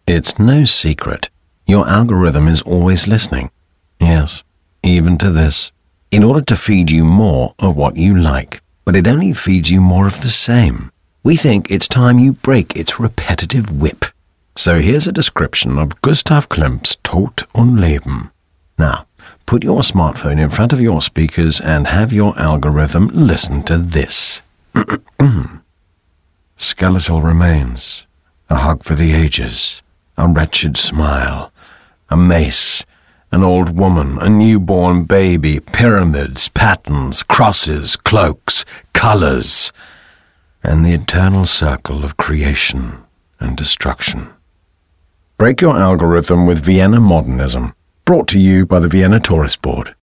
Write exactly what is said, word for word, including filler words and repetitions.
It's no secret. Your algorithm is always listening. Yes, even to this. In order to feed you more of what you like. But it only feeds you more of the same. We think it's time you break its repetitive whip. So here's a description of Gustav Klimt's Tod und Leben. Now, put your smartphone in front of your speakers and have your algorithm listen to this. Skeletal remains, a hug for the ages, a wretched smile, a mace, an old woman, a newborn baby, pyramids, patterns, crosses, cloaks, colors, and the eternal circle of creation and destruction. Break your algorithm with Vienna Modernism, brought to you by the Vienna Tourist Board.